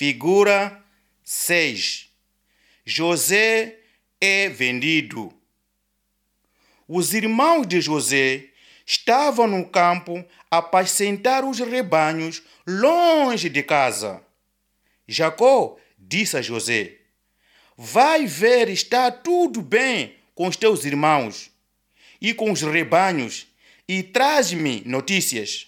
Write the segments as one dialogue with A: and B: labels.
A: Figura 6. José é vendido. Os irmãos de José estavam no campo a apacentar os rebanhos longe de casa. Jacó disse a José: vai ver, está tudo bem com os teus irmãos e com os rebanhos, e traz-me notícias.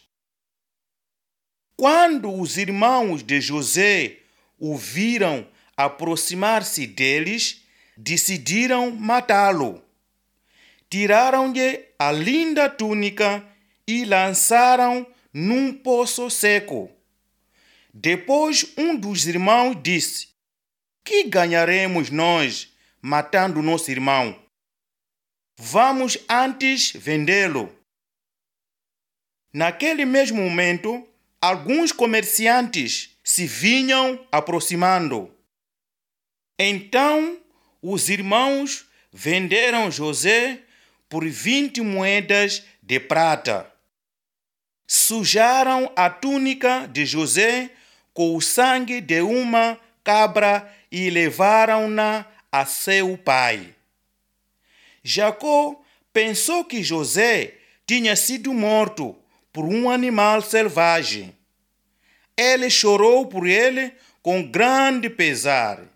A: Quando os irmãos de José o viram aproximar-se deles, decidiram matá-lo. Tiraram-lhe a linda túnica e lançaram num poço seco. Depois um dos irmãos disse: que ganharemos nós matando nosso irmão? Vamos antes vendê-lo. Naquele mesmo momento, alguns comerciantes se vinham aproximando. Então, os irmãos venderam José por 20 moedas de prata. Sujaram a túnica de José com o sangue de uma cabra e levaram-na a seu pai. Jacó pensou que José tinha sido morto por um animal selvagem. Ele chorou por ele com grande pesar.